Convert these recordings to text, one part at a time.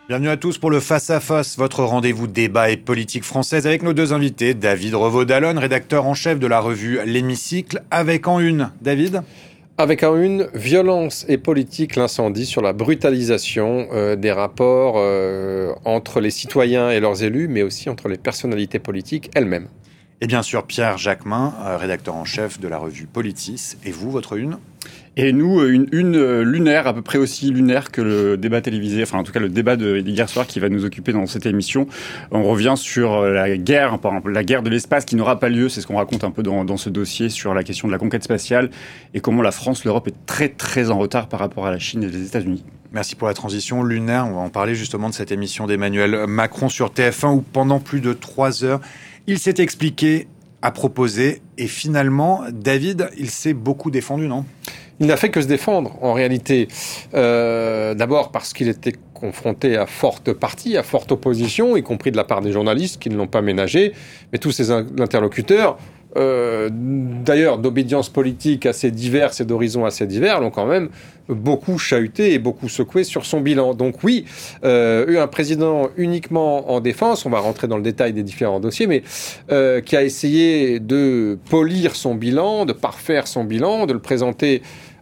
Bienvenue à tous pour le Face à Face, votre rendez-vous débat et politique française avec nos deux invités. David Revaud-Dallon, rédacteur en chef de la revue L'Hémicycle, avec en une, David. Avec en une, violence et politique, l'incendie sur la brutalisation des rapports entre les citoyens et leurs élus, mais aussi entre les personnalités politiques elles-mêmes. Et bien sûr, Pierre Jacquemin, rédacteur en chef de la revue Politis. Et vous, votre une ? Et nous, une lunaire, à peu près aussi lunaire que le débat télévisé, enfin en tout cas le débat d'hier soir qui va nous occuper dans cette émission. On revient sur la guerre, par exemple, la guerre de l'espace qui n'aura pas lieu, c'est ce qu'on raconte un peu dans ce dossier sur la question de la conquête spatiale et comment la France, l'Europe est très très en retard par rapport à la Chine et les États-Unis. Merci pour la transition lunaire. On va en parler justement de cette émission d'Emmanuel Macron sur TF1 où pendant plus de 3 heures, il s'est expliqué, a proposé et finalement, David, il s'est beaucoup défendu, non ? Il n'a fait que se défendre, en réalité. D'abord parce qu'il était confronté à forte partie, à forte opposition, y compris de la part des journalistes qui ne l'ont pas ménagé, mais tous ses interlocuteurs, d'ailleurs d'obédience politique assez diverses et d'horizons assez divers, l'ont quand même beaucoup chahuté et beaucoup secoué sur son bilan. Donc oui, un président uniquement en défense, on va rentrer dans le détail des différents dossiers, mais qui a essayé de polir son bilan, de parfaire son bilan, de le présenter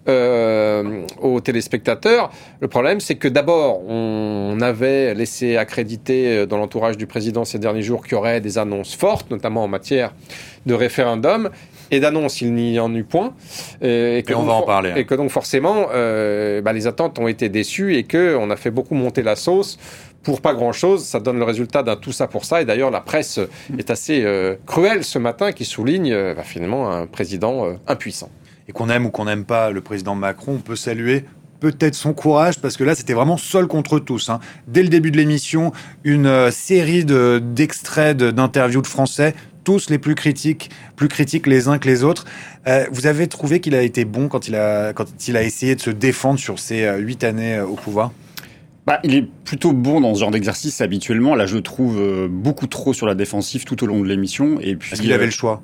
aux téléspectateurs. Le problème, c'est que d'abord, on avait laissé accréditer dans l'entourage du président ces derniers jours qu'il y aurait des annonces fortes, notamment en matière de référendum. Et d'annonces, il n'y en eut point. Et on va en parler. Et que donc forcément, les attentes ont été déçues et qu'on a fait beaucoup monter la sauce pour pas grand-chose. Ça donne le résultat d'un tout ça pour ça. Et d'ailleurs, la presse est assez cruelle ce matin qui souligne finalement un président impuissant. Et qu'on aime ou qu'on n'aime pas le président Macron, on peut saluer peut-être son courage, parce que là, c'était vraiment seul contre tous. Dès le début de l'émission, une série d'extraits d'interviews de Français, tous les plus critiques les uns que les autres. Vous avez trouvé qu'il a été bon quand il a essayé de se défendre sur ses 8 années au pouvoir ? Il est plutôt bon dans ce genre d'exercice habituellement. Là, je le trouve beaucoup trop sur la défensive tout au long de l'émission. Et puis, parce qu'il avait le choix.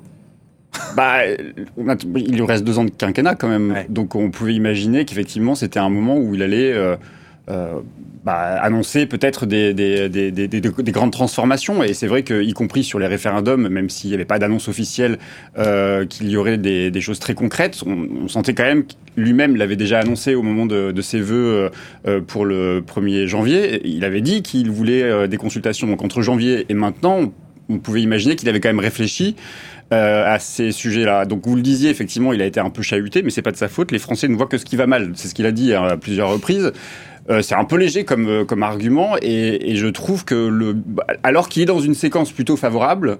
Il lui reste 2 ans de quinquennat quand même. Ouais. Donc on pouvait imaginer qu'effectivement c'était un moment où il allait annoncer peut-être des grandes transformations. Et c'est vrai qu'y compris sur les référendums, même s'il n'y avait pas d'annonce officielle qu'il y aurait des choses très concrètes, on sentait quand même lui-même l'avait déjà annoncé au moment de ses vœux pour le 1er janvier. Il avait dit qu'il voulait des consultations. Donc entre janvier et maintenant, on pouvait imaginer qu'il avait quand même réfléchi à ces sujets-là. Donc vous le disiez, effectivement, il a été un peu chahuté, mais c'est pas de sa faute. Les Français ne voient que ce qui va mal. C'est ce qu'il a dit à plusieurs reprises. C'est un peu léger comme argument, et je trouve que alors qu'il est dans une séquence plutôt favorable,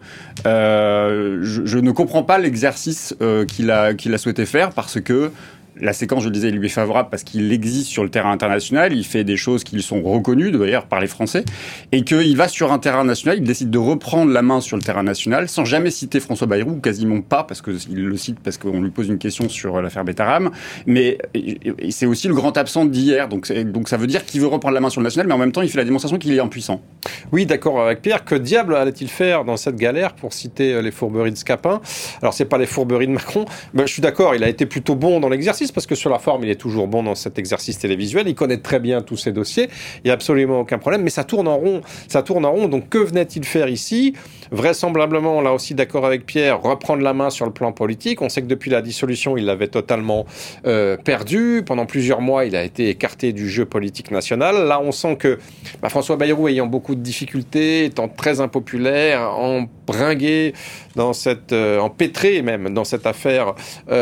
je ne comprends pas l'exercice qu'il a souhaité faire, parce que la séquence, je le disais, lui est favorable parce qu'il existe sur le terrain international, il fait des choses qui sont reconnues d'ailleurs par les Français, et qu'il va sur un terrain national, il décide de reprendre la main sur le terrain national sans jamais citer François Bayrou, ou quasiment pas, parce qu'il le cite parce qu'on lui pose une question sur l'affaire Betaram, mais c'est aussi le grand absent d'hier, donc ça veut dire qu'il veut reprendre la main sur le national, mais en même temps il fait la démonstration qu'il est impuissant. Oui, d'accord avec Pierre. Que diable allait-il faire dans cette galère, pour citer les fourberies de Scapin ? Alors c'est pas les fourberies de Macron, mais je suis d'accord, il a été plutôt bon dans l'exercice, parce que sur la forme, il est toujours bon dans cet exercice télévisuel. Il connaît très bien tous ces dossiers. Il n'y a absolument aucun problème. Mais ça tourne en rond. Ça tourne en rond. Donc, que venait-il faire ici ? Vraisemblablement, là aussi, d'accord avec Pierre, reprendre la main sur le plan politique. On sait que depuis la dissolution, il l'avait totalement perdu. Pendant plusieurs mois, il a été écarté du jeu politique national. Là, on sent que François Bayrou, ayant beaucoup de difficultés, étant très impopulaire, embringué dans empêtré même dans cette affaire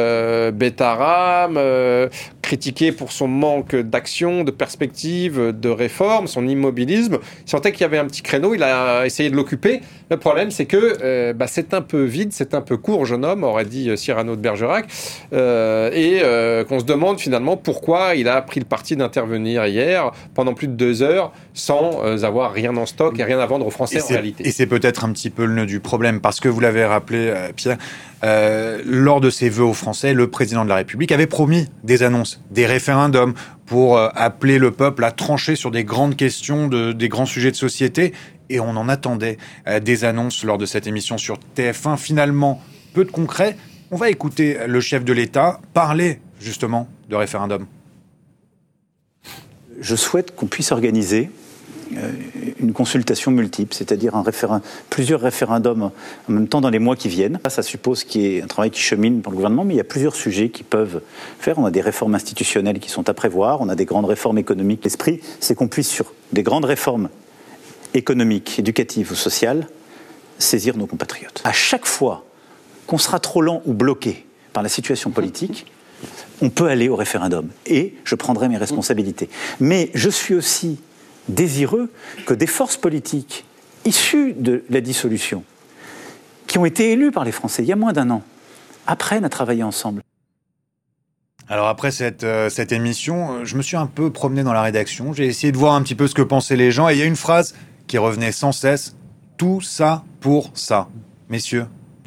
Betaram, critiqué pour son manque d'action, de perspective, de réforme, son immobilisme. Il sentait qu'il y avait un petit créneau, il a essayé de l'occuper. Le problème, c'est que c'est un peu vide, c'est un peu court, jeune homme, aurait dit Cyrano de Bergerac, et qu'on se demande finalement pourquoi il a pris le parti d'intervenir hier pendant plus de 2 heures sans avoir rien en stock et rien à vendre aux Français en réalité. Et c'est peut-être un petit peu le nœud du problème, parce que vous l'avez rappelé, Pierre, lors de ses vœux aux Français, le président de la République avait promis des annonces, des référendums pour appeler le peuple à trancher sur des grandes questions, des grands sujets de société. Et on en attendait des annonces lors de cette émission sur TF1. Finalement, peu de concret. On va écouter le chef de l'État parler justement de référendum. Je souhaite qu'on puisse organiser une consultation multiple, c'est-à-dire plusieurs référendums en même temps dans les mois qui viennent. Ça suppose qu'il y ait un travail qui chemine pour le gouvernement, mais il y a plusieurs sujets qui peuvent faire. On a des réformes institutionnelles qui sont à prévoir, on a des grandes réformes économiques. L'esprit, c'est qu'on puisse, sur des grandes réformes économiques, éducatives ou sociales, saisir nos compatriotes. À chaque fois qu'on sera trop lent ou bloqué par la situation politique, on peut aller au référendum et je prendrai mes responsabilités. Mais je suis aussi désireux que des forces politiques issues de la dissolution, qui ont été élues par les Français il y a moins d'1 an, apprennent à travailler ensemble. Alors après cette émission, je me suis un peu promené dans la rédaction, j'ai essayé de voir un petit peu ce que pensaient les gens, et il y a une phrase qui revenait sans cesse, « Tout ça pour ça ». Messieurs, déçus ?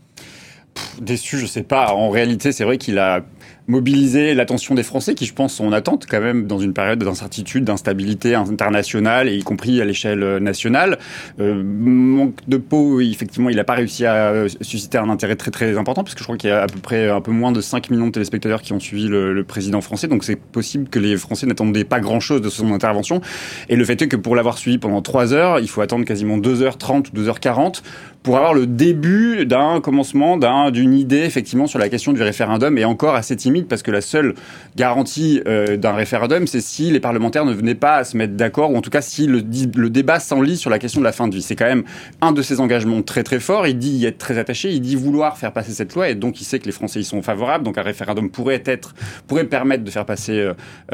Déçu, je sais pas. En réalité, c'est vrai qu'il a mobilisé l'attention des Français qui, je pense, sont en attente quand même dans une période d'incertitude, d'instabilité internationale, et y compris à l'échelle nationale. Manque de peau, effectivement, il n'a pas réussi à susciter un intérêt très très important, parce que je crois qu'il y a à peu près un peu moins de 5 millions de téléspectateurs qui ont suivi le président français, donc c'est possible que les Français n'attendaient pas grand-chose de son intervention. Et le fait est que pour l'avoir suivi pendant 3 heures, il faut attendre quasiment 2h30 ou 2h40 pour avoir le début d'un commencement d'une idée, effectivement, sur la question du référendum, et encore assez timide, parce que la seule garantie d'un référendum, c'est si les parlementaires ne venaient pas à se mettre d'accord, ou en tout cas si le débat s'enlise sur la question de la fin de vie. C'est quand même un de ses engagements très très forts. Il dit y être très attaché, il dit vouloir faire passer cette loi, et donc il sait que les Français y sont favorables, donc un référendum pourrait permettre de faire passer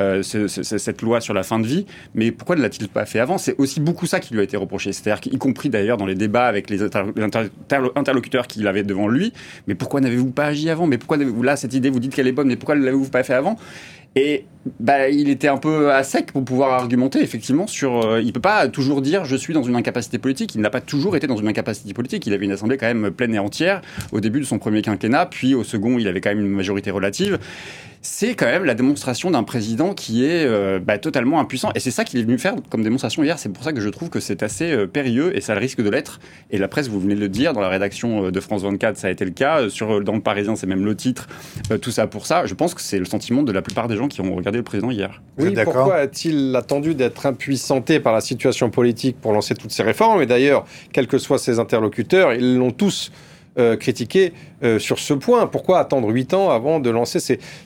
cette loi sur la fin de vie. Mais pourquoi ne l'a-t-il pas fait avant ? C'est aussi beaucoup ça qui lui a été reproché, c'est-à-dire qu'y compris d'ailleurs dans les débats avec les interlocuteurs qu'il avait devant lui, mais pourquoi n'avez-vous pas agi avant ? Mais pourquoi n'avez-vous là cette idée, vous dites qu'elle est bonne, mais pourquoi ne l'avez-vous pas fait avant ? Et il était un peu à sec pour pouvoir argumenter effectivement sur. Il peut pas toujours dire je suis dans une incapacité politique. Il n'a pas toujours été dans une incapacité politique. Il avait une assemblée quand même pleine et entière au début de son premier quinquennat, puis au second il avait quand même une majorité relative. C'est quand même la démonstration d'un président qui est totalement impuissant. Et c'est ça qu'il est venu faire comme démonstration hier. C'est pour ça que je trouve que c'est assez périlleux, et ça a le risque de l'être. Et la presse, vous venez de le dire, dans la rédaction de France 24, ça a été le cas. Dans le Parisien, c'est même le titre. Tout ça pour ça. Je pense que c'est le sentiment de la plupart des gens qui ont regardé le président hier. Oui, pourquoi a-t-il attendu d'être impuissanté par la situation politique pour lancer toutes ces réformes ? Et d'ailleurs, quels que soient ses interlocuteurs, ils l'ont tous critiqué sur ce point. Pourquoi attendre 8 ans avant de lancer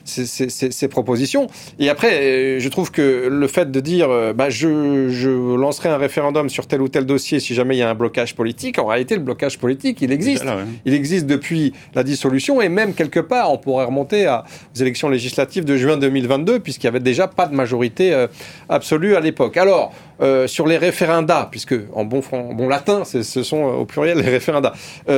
ces propositions ? Et après, je trouve que le fait de dire je lancerai un référendum sur tel ou tel dossier si jamais il y a un blocage politique, en réalité, le blocage politique, il existe. Là, ouais. Il existe depuis la dissolution, et même quelque part, on pourrait remonter aux élections législatives de juin 2022, puisqu'il n'y avait déjà pas de majorité absolue à l'époque. Alors, sur les référendats, puisque en bon latin, ce sont au pluriel les référendats,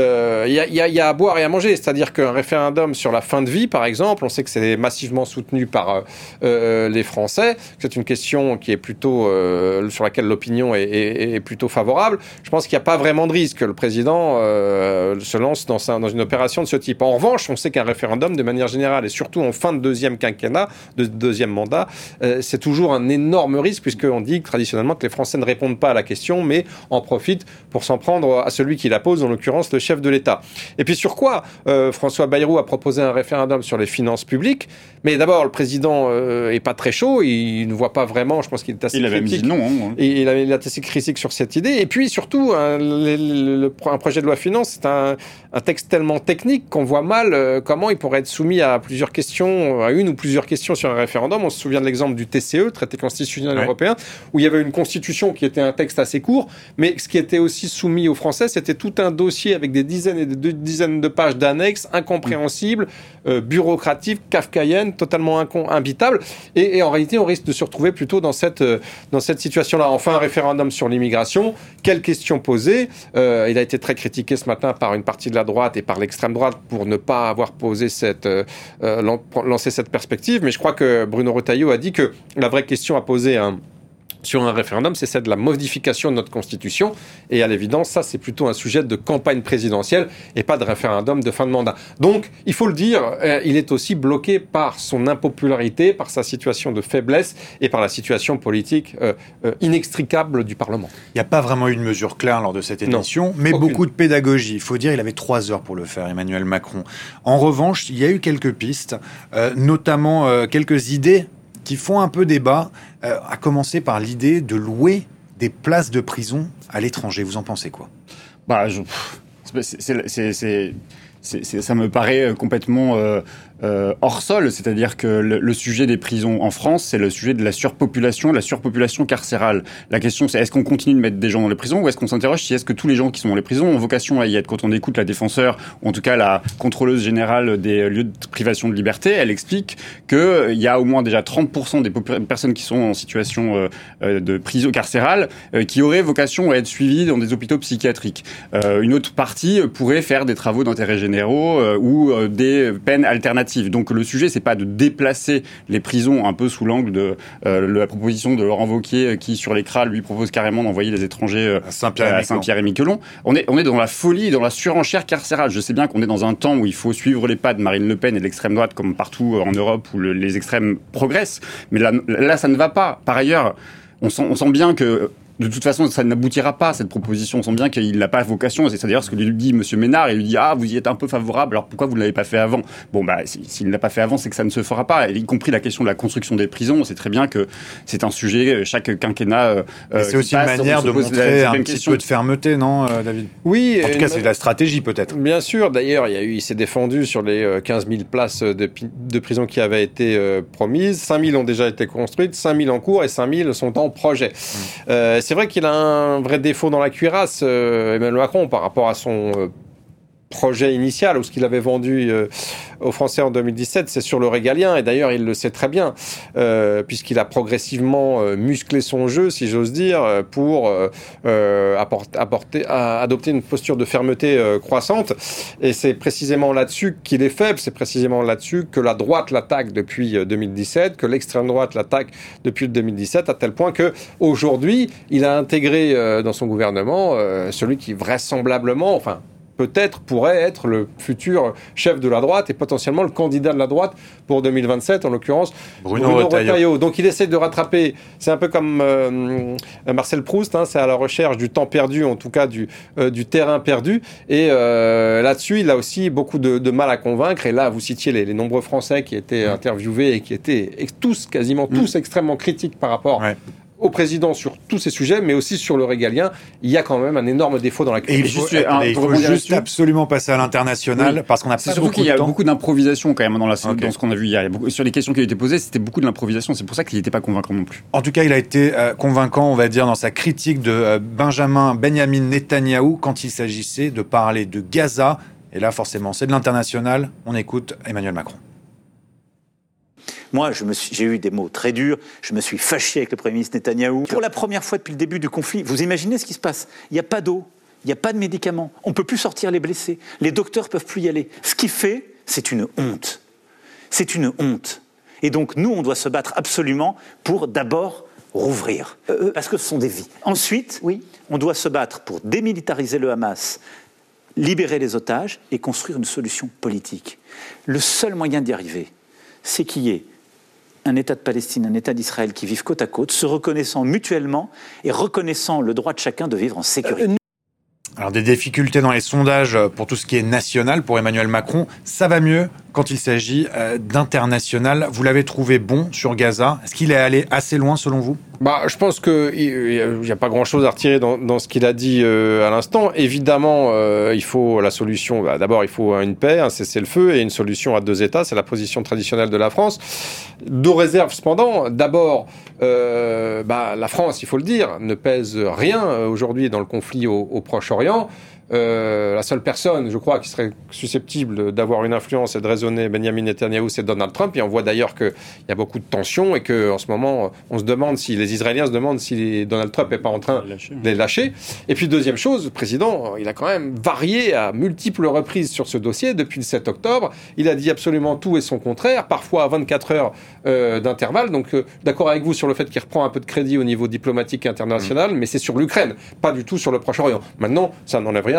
il y a à boire et à manger. C'est-à-dire qu'un référendum sur la fin de vie, par exemple, on sait que c'est massivement soutenu par les Français. C'est une question qui est plutôt sur laquelle l'opinion est plutôt favorable. Je pense qu'il n'y a pas vraiment de risque que le président se lance dans une opération de ce type. En revanche, on sait qu'un référendum, de manière générale, et surtout en fin de deuxième quinquennat, de deuxième mandat, c'est toujours un énorme risque, puisqu'on dit traditionnellement que les Français ne répondent pas à la question, mais en profitent pour s'en prendre à celui qui la pose, en l'occurrence le chef de l'État. Et puis sur quoi François Bayrou a proposé un référendum sur les finances publiques, mais d'abord le président est pas très chaud, il ne voit pas vraiment, je pense qu'il est assez critique. Il avait dit non. Et il est assez critique sur cette idée. Et puis surtout, un projet de loi finance, c'est un texte tellement technique qu'on voit mal comment il pourrait être soumis à plusieurs questions, à une ou plusieurs questions sur un référendum. On se souvient de l'exemple du TCE, traité constitutionnel européen, où il y avait une constitution qui était un texte assez court, mais ce qui était aussi soumis aux Français, c'était tout un dossier avec des dizaines et des dizaines de pages d'annexes incompréhensibles, bureaucratiques, kafkaïennes, totalement imbitables. Et en réalité, on risque de se retrouver plutôt dans cette situation-là. Enfin, un référendum sur l'immigration. Quelle question poser ? Il a été très critiqué ce matin par une partie de la droite et par l'extrême droite pour ne pas avoir posé lancé cette perspective. Mais je crois que Bruno Retailleau a dit que la vraie question à poser sur un référendum, c'est celle de la modification de notre Constitution. Et à l'évidence, ça, c'est plutôt un sujet de campagne présidentielle et pas de référendum de fin de mandat. Donc, il faut le dire, il est aussi bloqué par son impopularité, par sa situation de faiblesse et par la situation politique inextricable du Parlement. Il n'y a pas vraiment eu de mesure claire lors de cette émission, mais aucune. Beaucoup de pédagogie. Il faut dire, il avait 3 heures pour le faire, Emmanuel Macron. En revanche, il y a eu quelques pistes, notamment quelques idées qui font un peu débat, à commencer par l'idée de louer des places de prison à l'étranger. Vous en pensez quoi ? Ça me paraît complètement hors sol, c'est-à-dire que le sujet des prisons en France, c'est le sujet de la surpopulation carcérale. La question, c'est est-ce qu'on continue de mettre des gens dans les prisons ou est-ce qu'on s'interroge si est-ce que tous les gens qui sont dans les prisons ont vocation à y être. Quand on écoute la défenseure, ou en tout cas la contrôleuse générale des lieux de privation de liberté, elle explique qu'il y a au moins déjà 30% des personnes qui sont en situation de prison carcérale qui auraient vocation à être suivies dans des hôpitaux psychiatriques. Une autre partie pourrait faire des travaux d'intérêt généraux ou des peines alternatives. Donc le sujet, c'est pas de déplacer les prisons un peu sous l'angle de la proposition de Laurent Wauquiez qui, sur l'écran, lui propose carrément d'envoyer les étrangers à Saint-Pierre-et-Miquelon. On est dans la folie, dans la surenchère carcérale. Je sais bien qu'on est dans un temps où il faut suivre les pas de Marine Le Pen et de l'extrême droite, comme partout en Europe où les extrêmes progressent. Mais là, ça ne va pas. Par ailleurs, on sent bien que de toute façon, ça n'aboutira pas, cette proposition. On sent bien qu'il n'a pas vocation. C'est d'ailleurs ce que lui dit M. Ménard. Il lui dit « Ah, vous y êtes un peu favorable, alors pourquoi vous ne l'avez pas fait avant ?» Bon, s'il ne l'a pas fait avant, c'est que ça ne se fera pas. Et y compris la question de la construction des prisons, on sait très bien que c'est un sujet, chaque quinquennat... c'est aussi une manière de montrer un petit peu de fermeté, non, David ? Oui. En tout cas, c'est de la stratégie, peut-être. Bien sûr. D'ailleurs, il s'est défendu sur les 15 000 places de prison qui avaient été promises. 5 000 ont déjà été construites, 5 000 en cours et 5 000 sont en projet. C'est vrai qu'il a un vrai défaut dans la cuirasse, Emmanuel Macron, par rapport à son projet initial ou ce qu'il avait vendu aux Français en 2017, c'est sur le régalien. Et d'ailleurs, il le sait très bien, puisqu'il a progressivement musclé son jeu, si j'ose dire, pour adopter une posture de fermeté croissante. Et c'est précisément là-dessus qu'il est faible. C'est précisément là-dessus que la droite l'attaque depuis 2017, que l'extrême droite l'attaque depuis 2017, à tel point que aujourd'hui, il a intégré dans son gouvernement celui qui vraisemblablement, peut-être pourrait être le futur chef de la droite et potentiellement le candidat de la droite pour 2027, en l'occurrence Bruno Retailleau. Donc il essaie de rattraper, c'est un peu comme Marcel Proust, c'est à la recherche du temps perdu, en tout cas du terrain perdu. Et là-dessus, il a aussi beaucoup de mal à convaincre. Et là, vous citiez les nombreux Français qui étaient interviewés et qui étaient quasiment tous extrêmement critiques par rapport au président sur tous ces sujets, mais aussi sur le régalien. Il y a quand même un énorme défaut dans la question. Il faut juste absolument passer à l'international, parce qu'on n'a pas beaucoup de temps. Il y a beaucoup d'improvisation quand même dans ce qu'on a vu hier. Sur les questions qui ont été posées, c'était beaucoup de l'improvisation. C'est pour ça qu'il n'était pas convaincant non plus. En tout cas, il a été convaincant, on va dire, dans sa critique de Benjamin Netanyahou quand il s'agissait de parler de Gaza. Et là, forcément, c'est de l'international. On écoute Emmanuel Macron. Moi, j'ai eu des mots très durs. Je me suis fâché avec le Premier ministre Netanyahou. Pour la première fois depuis le début du conflit, vous imaginez ce qui se passe ? Il n'y a pas d'eau, il n'y a pas de médicaments. On ne peut plus sortir les blessés. Les docteurs ne peuvent plus y aller. Ce qu'il fait, c'est une honte. C'est une honte. Et donc, nous, on doit se battre absolument pour d'abord rouvrir. Parce que ce sont des vies. Ensuite, on doit se battre pour démilitariser le Hamas, libérer les otages et construire une solution politique. Le seul moyen d'y arriver, c'est qu'il y ait un État de Palestine, un État d'Israël qui vivent côte à côte, se reconnaissant mutuellement et reconnaissant le droit de chacun de vivre en sécurité. Alors des difficultés dans les sondages pour tout ce qui est national pour Emmanuel Macron, ça va mieux quand il s'agit d'international. Vous l'avez trouvé bon sur Gaza. Est-ce qu'il est allé assez loin selon vous ? Je pense qu'il n'y a pas grand-chose à retirer dans ce qu'il a dit à l'instant. Évidemment, il faut la solution. D'abord, il faut une paix, un cessez-le-feu et une solution à 2 États. C'est la position traditionnelle de la France. 2 réserves cependant. D'abord, la France, il faut le dire, ne pèse rien aujourd'hui dans le conflit au Proche-Orient. La seule personne, je crois, qui serait susceptible d'avoir une influence et de raisonner Benjamin Netanyahou, c'est Donald Trump. Et on voit d'ailleurs qu'il y a beaucoup de tensions et qu'en ce moment, les Israéliens se demandent si Donald Trump n'est pas en train de les lâcher. Et puis deuxième chose, le président, il a quand même varié à multiples reprises sur ce dossier depuis le 7 octobre. Il a dit absolument tout et son contraire, parfois à 24 heures d'intervalle. Donc d'accord avec vous sur le fait qu'il reprend un peu de crédit au niveau diplomatique international, mais c'est sur l'Ukraine, pas du tout sur le Proche-Orient. Maintenant, ça n'enlève rien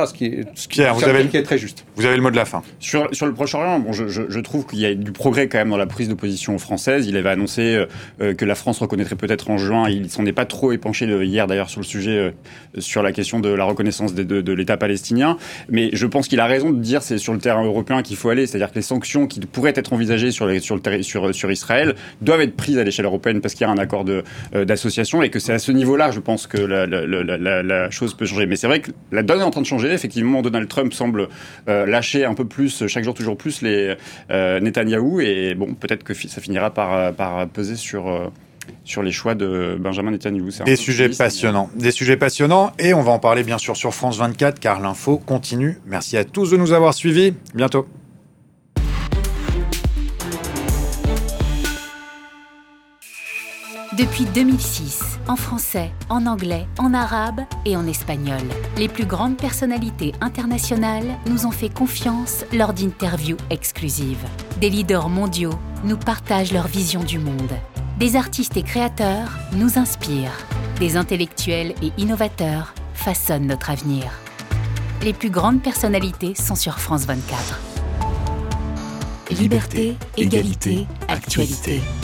là, ce qui Pierre, qui est très juste. Vous avez le mot de la fin. Sur le Proche-Orient, bon, je trouve qu'il y a du progrès quand même dans la prise de position française. Il avait annoncé que la France reconnaîtrait peut-être en juin. Il s'en est pas trop épanché hier d'ailleurs sur le sujet, sur la question de la reconnaissance de l'État palestinien. Mais je pense qu'il a raison de dire c'est sur le terrain européen qu'il faut aller. C'est-à-dire que les sanctions qui pourraient être envisagées sur Israël doivent être prises à l'échelle européenne parce qu'il y a un accord d'association et que c'est à ce niveau-là, je pense que la chose peut changer. Mais c'est vrai que la donne est en train de changer. Effectivement, Donald Trump semble lâcher un peu plus, chaque jour toujours plus, les Netanyahou. Et bon, peut-être que ça finira par peser sur les choix de Benjamin Netanyahou. Des sujets passionnants. Et on va en parler bien sûr sur France 24, car l'info continue. Merci à tous de nous avoir suivis. Bientôt. Depuis 2006, en français, en anglais, en arabe et en espagnol, les plus grandes personnalités internationales nous ont fait confiance lors d'interviews exclusives. Des leaders mondiaux nous partagent leur vision du monde. Des artistes et créateurs nous inspirent. Des intellectuels et innovateurs façonnent notre avenir. Les plus grandes personnalités sont sur France 24. Liberté, égalité, actualité.